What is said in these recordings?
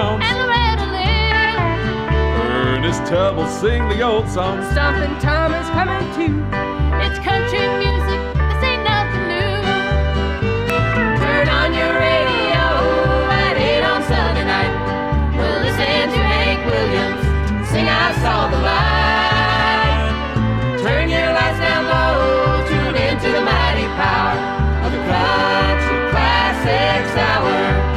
Jones and Loretta Lynn. Ernest Tubb will sing the old songs. Stompin' Tom is coming too. It's country music, this ain't nothing new. Turn on your radio at 8 on Sunday night. We'll listen to Hank Williams sing I Saw the Light. Turn your lights down low, tune into the mighty power of the Country Classics Hour.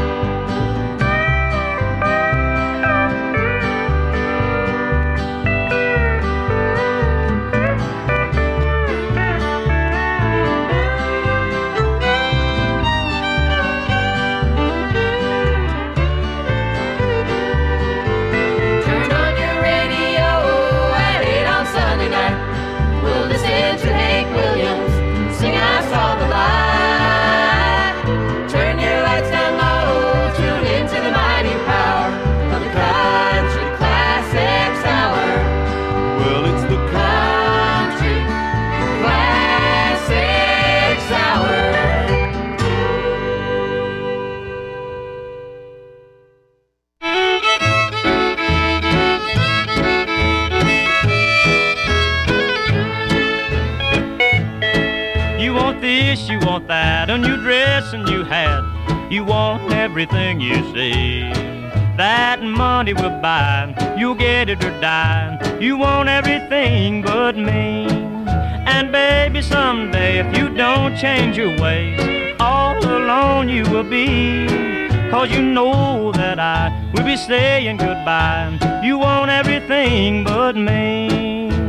You want that, a new dress, a new hat. You want everything you see. That money will buy, you'll get it or die. You want everything but me. And baby, someday if you don't change your ways, all alone you will be. 'Cause you know that I will be saying goodbye. You want everything but me.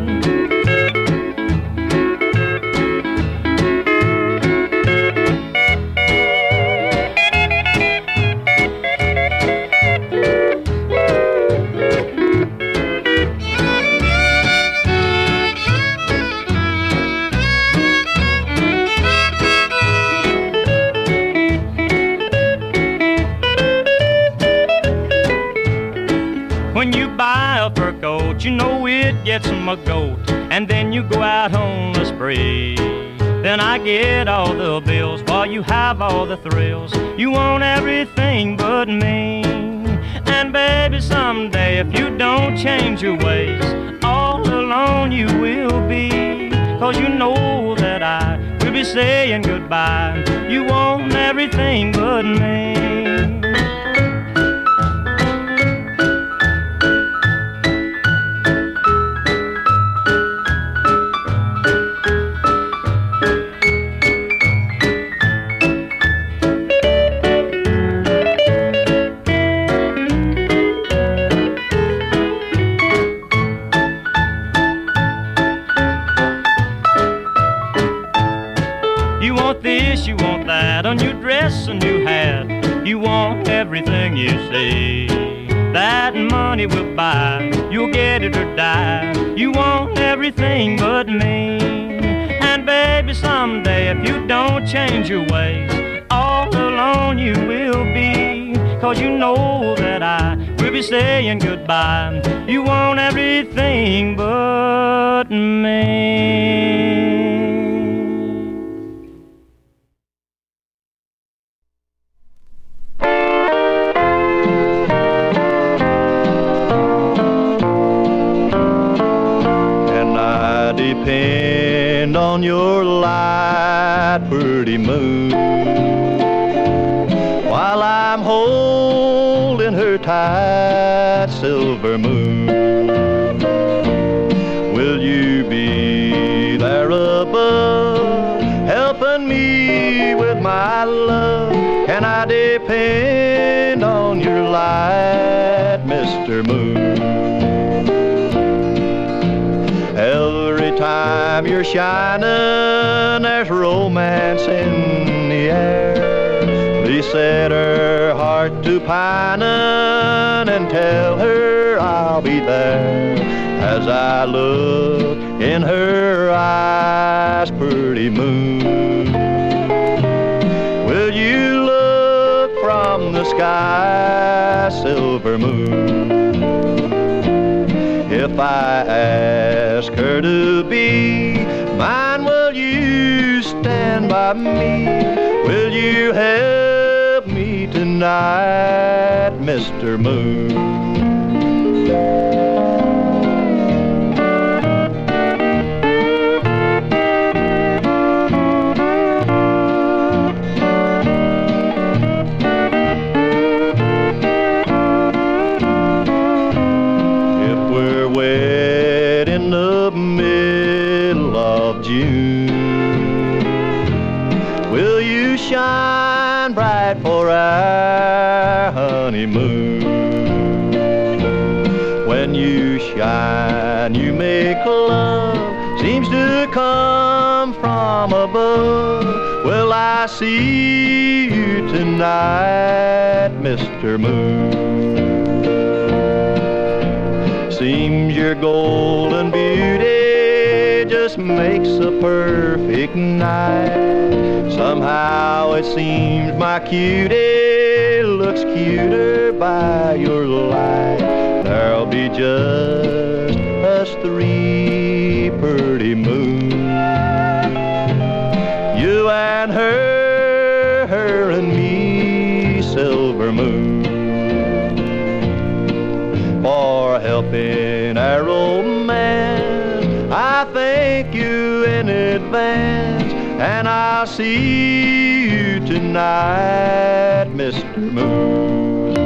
When you buy a fur coat, you know it gets a goat, and then you go out on the spree. Then I get all the bills while you have all the thrills. You want everything but me. And baby, someday if you don't change your ways, all alone you will be. 'Cause you know that I will be saying goodbye. You want everything but me. You want that, a new dress, a new hat. You want everything you see. That money will buy, you'll get it or die. You want everything but me. And baby, someday if you don't change your ways, all alone you will be. 'Cause you know that I will be saying goodbye. You want everything but me. Depend on your light, pretty moon, while I'm holding her tight, silver moon. Will you be there above, helping me with my love? Can I depend on your light, Mr. Moon? Every time you're shining, there's romance in the air. Please set her heart to pining and tell her I'll be there. As I look in her eyes, pretty moon, will you look from the sky, silver moon? If I ask her to be mine, will you stand by me? Will you help me tonight, Mr. Moon. Shine bright for our honeymoon. When you shine, you make love, seems to come from above. Will I see you tonight, Mr. Moon? Seems your golden beauty just makes a perfect night. Somehow it seems my cutie looks cuter by your light. There'll be just us three, pretty moon. You and her and me, silver moon. For helping our romance, I thank you in advance. And I'll see you tonight, Mr. Moon.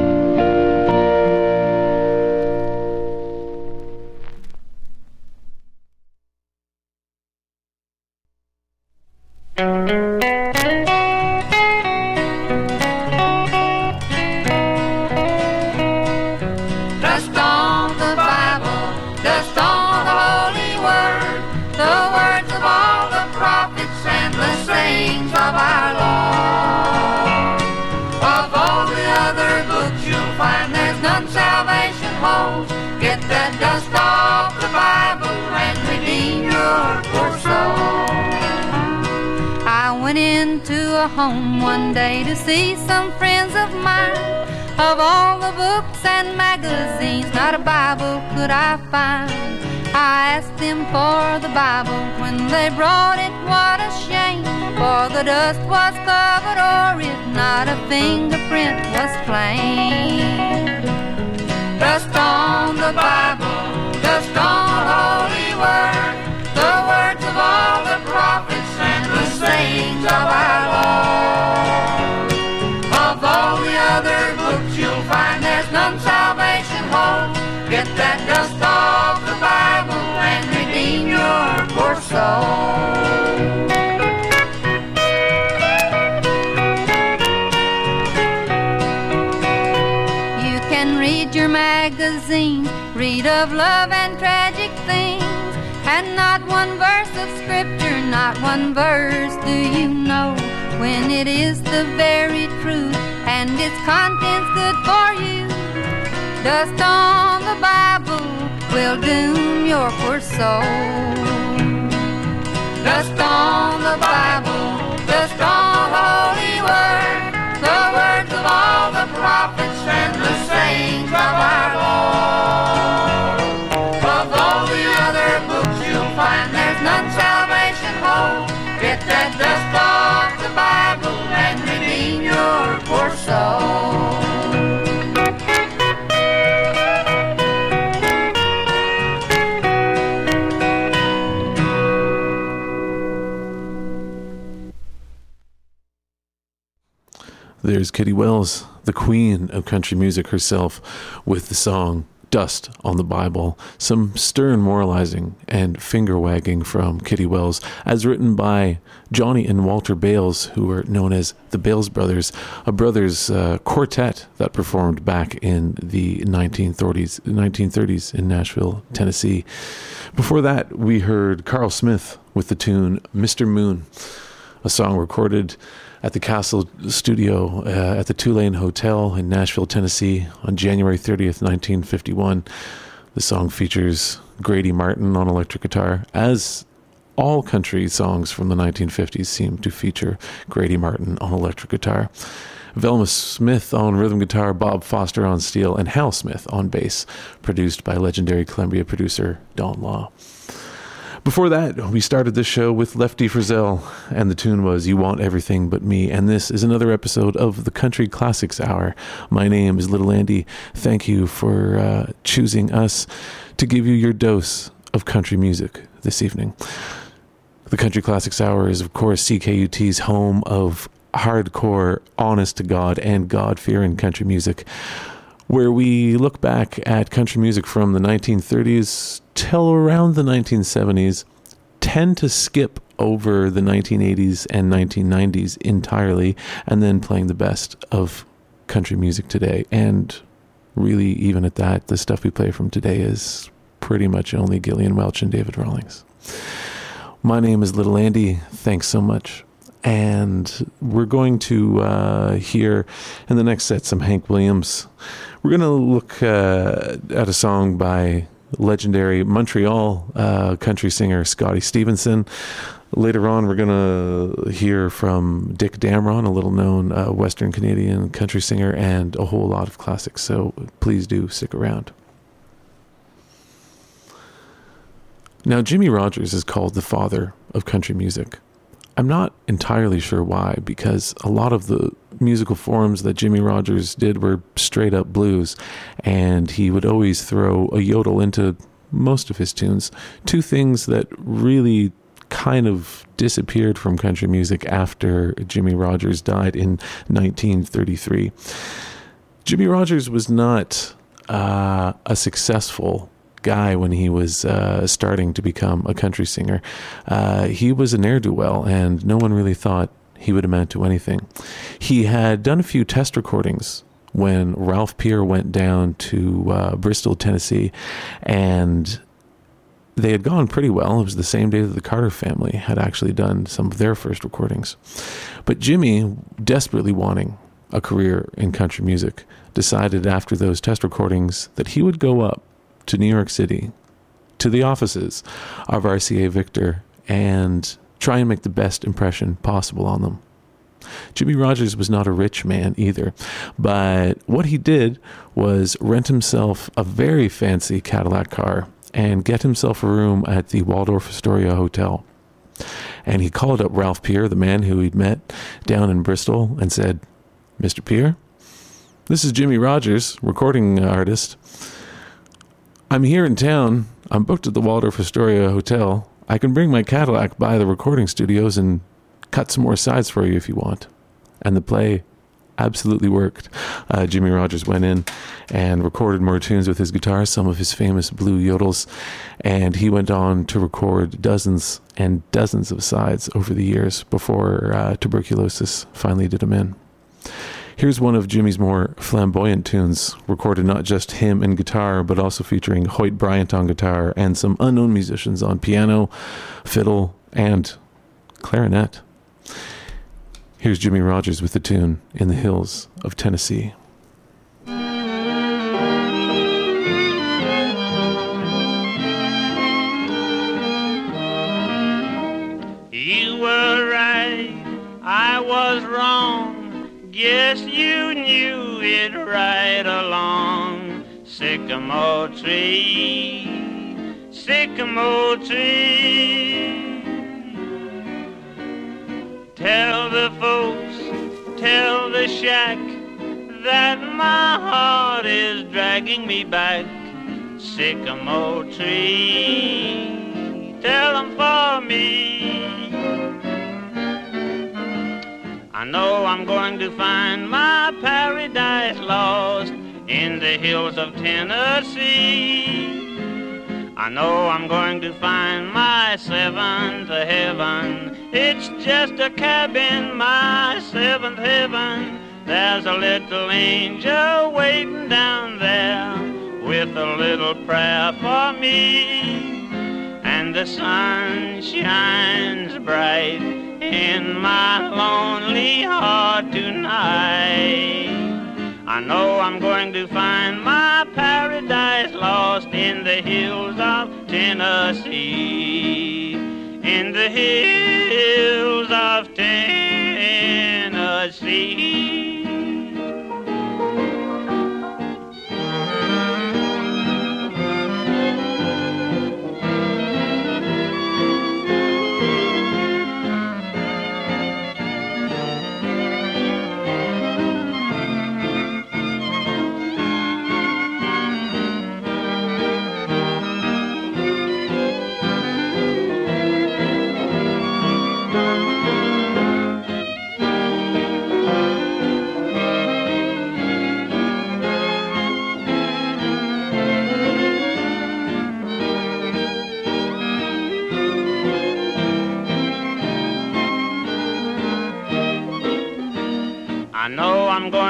Dust on the Bible, dust on the Holy Word, the words of all the prophets and the sayings of our Lord. Of all the other books you'll find there's none salvation holds. Get that dust off the Bible and redeem your poor soul. I went into a home one day to see some friends of mine. Of all the books and magazines, not a Bible could I find. I asked them for the Bible. When they brought it, what a shame, for the dust was covered o'er it, not a fingerprint was plain. Dust on the Bible, dust on the Holy Word, the words of all the prophets and the sayings of our Lord. Of all the other books you'll find there's none salvation holds. Get that dust off the Bible and redeem your poor soul. You can read your magazine, read of love and tragic things, and not one verse of scripture, not one verse do you know, when it is the very truth and its contents good for you. Dust on the Bible will doom your poor soul. Dust on the Bible, dust on the Holy Word, the words of all the prophets and the sayings of our Lord. Of all the other books you'll find there's none salvation holds. Get that dust off the Bible and redeem your poor soul. There's Kitty Wells, the queen of country music herself, with the song Dust on the Bible. Some stern moralizing and finger wagging from Kitty Wells, as written by Johnny and Walter Bales, who were known as the Bales Brothers, a brothers quartet that performed back in the 1930s in Nashville, Tennessee. Before that, we heard Carl Smith with the tune Mr. Moon, a song recorded at the Castle Studio at the Tulane Hotel in Nashville, Tennessee on January 30th, 1951. The song features Grady Martin on electric guitar, as all country songs from the 1950s seem to feature Grady Martin on electric guitar. Velma Smith on rhythm guitar, Bob Foster on steel, and Hal Smith on bass, produced by legendary Columbia producer Don Law. Before that, we started the show with Lefty Frizzell, and the tune was You Want Everything But Me. And this is another episode of the Country Classics Hour. My name is Little Andy. Thank you for choosing us to give you your dose of country music this evening. The Country Classics Hour is, of course, CKUT's home of hardcore, honest-to-God, and God-fearing country music, where we look back at country music from the 1930s till around the 1970s, tend to skip over the 1980s and 1990s entirely, and then playing the best of country music today. And really, even at that, the stuff we play from today is pretty much only Gillian Welch and David Rawlings. My name is Little Andy. Thanks so much. And we're going to hear in the next set some Hank Williams. We're going to look at a song by legendary Montreal country singer Scotty Stevenson. Later on, we're going to hear from Dick Damron, a little-known Western Canadian country singer, and a whole lot of classics. So please do stick around. Now, Jimmie Rodgers is called the father of country music. I'm not entirely sure why, because a lot of the musical forms that Jimmie Rodgers did were straight up blues, and he would always throw a yodel into most of his tunes. Two things that really kind of disappeared from country music after Jimmie Rodgers died in 1933. Jimmie Rodgers was not a successful guy when he was starting to become a country singer. He was a ne'er-do-well, and no one really thought he would amount to anything. He had done a few test recordings when Ralph Peer went down to Bristol, Tennessee, and they had gone pretty well. It was the same day that the Carter family had actually done some of their first recordings. But Jimmy, desperately wanting a career in country music, decided after those test recordings that he would go up to New York City, to the offices of RCA Victor, and try and make the best impression possible on them. Jimmie Rodgers was not a rich man either, but what he did was rent himself a very fancy Cadillac car and get himself a room at the Waldorf Astoria Hotel. And he called up Ralph Peer, the man who he'd met down in Bristol, and said, "Mr. Peer, this is Jimmie Rodgers, recording artist. I'm here in town. I'm booked at the Waldorf Astoria Hotel. I can bring my Cadillac by the recording studios and cut some more sides for you if you want." And the play absolutely worked. Jimmie Rodgers went in and recorded more tunes with his guitar, some of his famous blue yodels, and he went on to record dozens and dozens of sides over the years before tuberculosis finally did him in. Here's one of Jimmy's more flamboyant tunes, recorded not just him and guitar, but also featuring Hoyt Bryant on guitar and some unknown musicians on piano, fiddle, and clarinet. Here's Jimmie Rodgers with the tune In the Hills of Tennessee. You were right, I was wrong. Guess you knew it right along. Sycamore tree, sycamore tree. Tell the folks, tell the shack that my heart is dragging me back. Sycamore tree, tell them for me. I know I'm going to find my paradise lost in the hills of Tennessee. I know I'm going to find my seventh heaven. It's just a cabin, my seventh heaven. There's a little angel waiting down there with a little prayer for me. And the sun shines bright in my lonely heart tonight. I know I'm going to find my paradise lost in the hills of Tennessee. In the hills of Tennessee.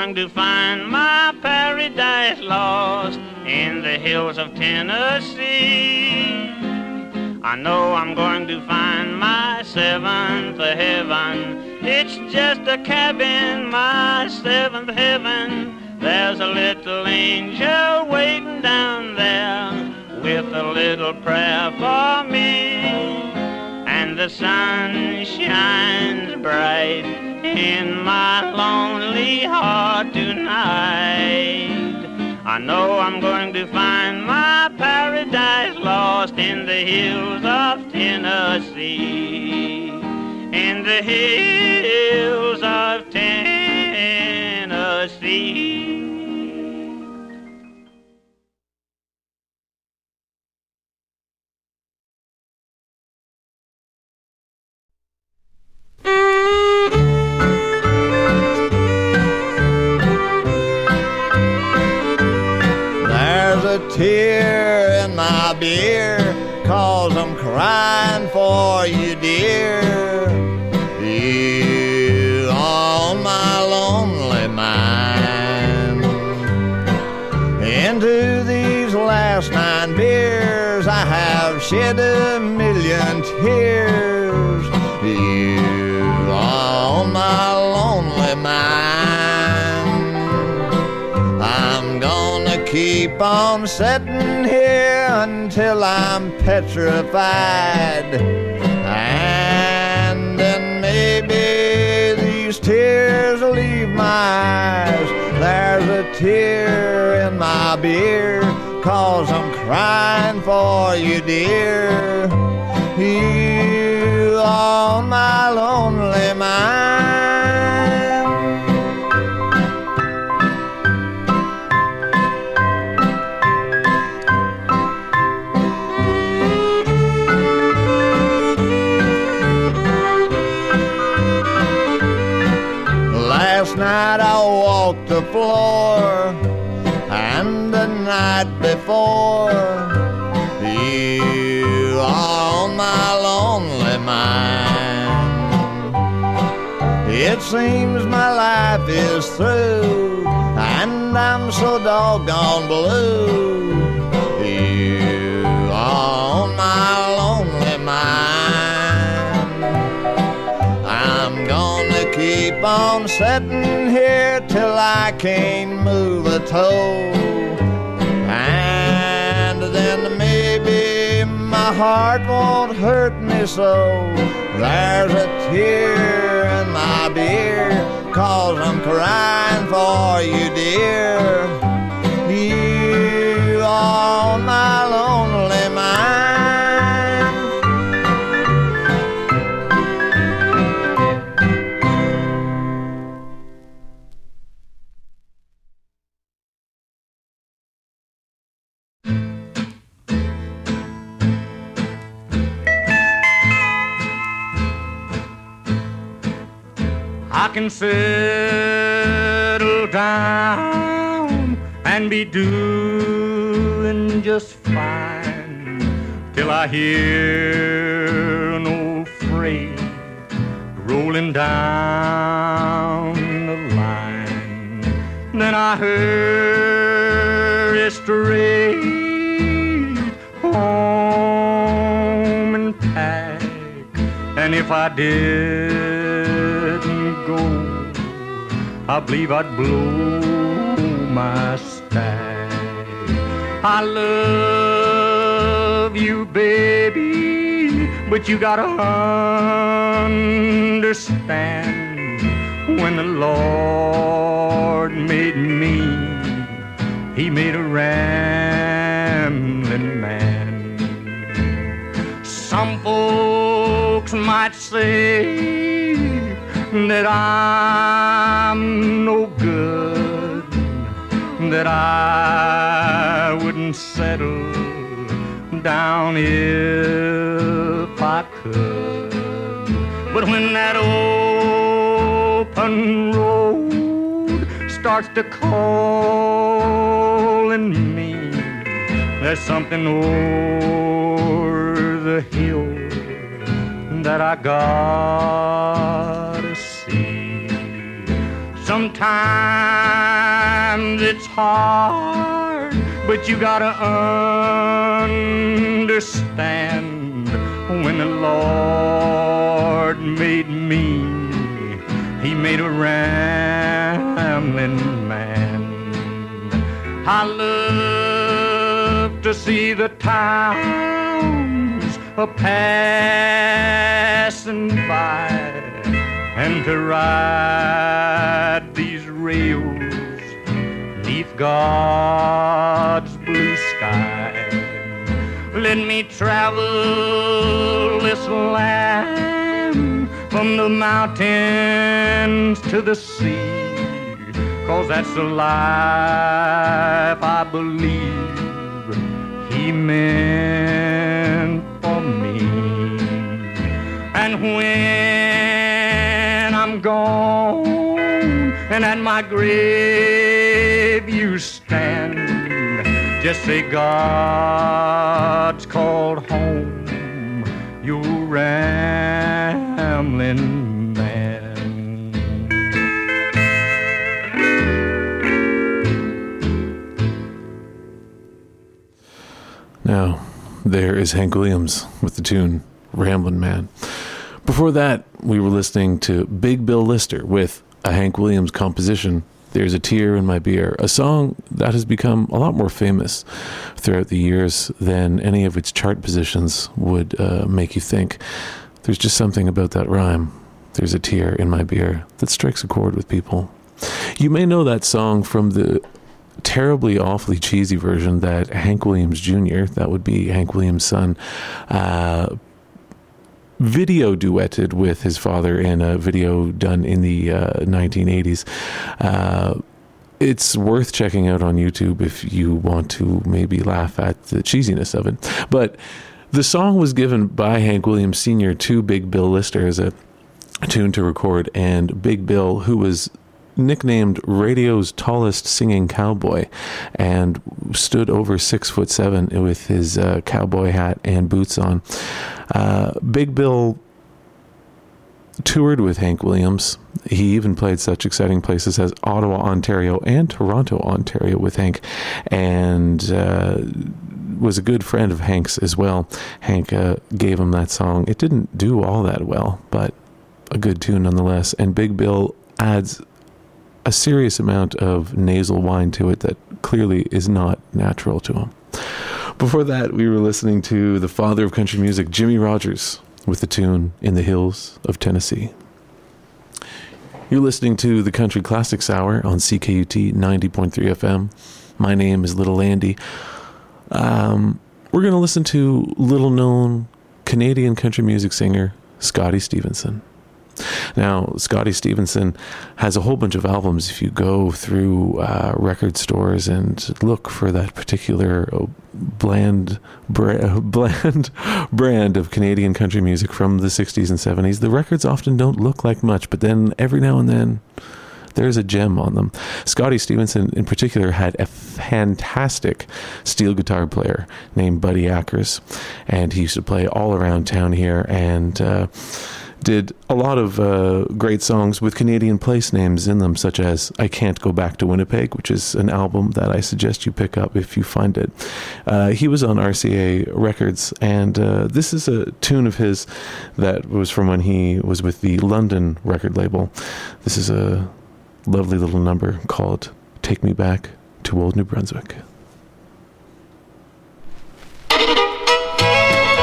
going to find my paradise lost in the hills of Tennessee. I know I'm going to find my seventh heaven. It's just a cabin, my seventh heaven. There's a little angel waiting down there with a little prayer for me. And the sun shines bright in my lonely heart tonight. I know I'm going to find my paradise lost in the hills of Tennessee. In the hills of Tennessee. There's a tear in my beer, 'cause I'm crying for you, dear. You on my lonely mind. Into these last 9 beers I have shed a million tears. You on my lonely mind. I'm gonna keep on sitting here until I'm petrified. And then maybe these tears will leave my eyes. There's a tear in my beer, 'cause I'm crying for you, dear. You on my lonely mind. Last night I walked the floor, and the night before. You are on my lonely mind. It seems my life is through, and I'm so doggone blue. You are on my lonely mind. I'm gonna keep on sitting here till I can't move a toe. And then maybe my heart won't hurt me so. There's a tear in my beer, 'cause I'm crying for you, dear. You are on my lonely mind. I can settle down and be doing just fine till I hear an old freight rolling down the line. Then I hurry straight home and pack, and if I didn't go, I believe I'd blow my stack. I love you, baby, but you gotta understand, when the Lord made me, He made a rambling man. Some folks might say that I'm no good, that I wouldn't settle down if I could. But when that open road starts to calling me, there's something over the hill that I gotta see. Sometimes Sometimes it's hard, but you gotta understand. When the Lord made me, He made a rambling man. I love to see the towns a-passing by, and to ride these rails neath God's blue sky. Let me travel this land from the mountains to the sea, 'cause that's the life I believe He meant for me. And when I'm gone and at my grave you stand, just say God's called home your rambling man. Now, there is Hank Williams with the tune Ramblin' Man. Before that, we were listening to Big Bill Lister with a Hank Williams composition, There's a Tear in My Beer, a song that has become a lot more famous throughout the years than any of its chart positions would make you think. There's just something about that rhyme, There's a Tear in My Beer, that strikes a chord with people. You may know that song from the terribly, awfully cheesy version that Hank Williams Jr., that would be Hank Williams' son, video duetted with his father in a video done in the 1980s. It's worth checking out on YouTube if you want to maybe laugh at the cheesiness of it. But the song was given by Hank Williams Sr. to Big Bill Lister as a tune to record, and Big Bill, who was nicknamed radio's tallest singing cowboy and stood over 6'7" with his cowboy hat and boots on. Big Bill toured with Hank Williams. He even played such exciting places as Ottawa, Ontario and Toronto, Ontario with Hank, and was a good friend of Hank's as well. Hank gave him that song. It didn't do all that well, but a good tune nonetheless. And Big Bill adds a serious amount of nasal whine to it that clearly is not natural to him. Before that, we were listening to the father of country music, Jimmie Rodgers, with the tune In the Hills of Tennessee. You're listening to the Country Classics Hour on CKUT 90.3 FM. My name is Little Andy. We're going to listen to little-known Canadian country music singer Scotty Stevenson. Now, Scotty Stevenson has a whole bunch of albums. If you go through record stores and look for that particular bland brand of Canadian country music from the 60s and 70s, the records often don't look like much, but then every now and then there's a gem on them. Scotty Stevenson in particular had a fantastic steel guitar player named Buddy Ackers, and he used to play all around town here and did a lot of great songs with Canadian place names in them, such as I Can't Go Back to Winnipeg, which is an album that I suggest you pick up if you find it. He was on RCA Records, and this is a tune of his that was from when he was with the London record label. This is a lovely little number called Take Me Back to Old New Brunswick.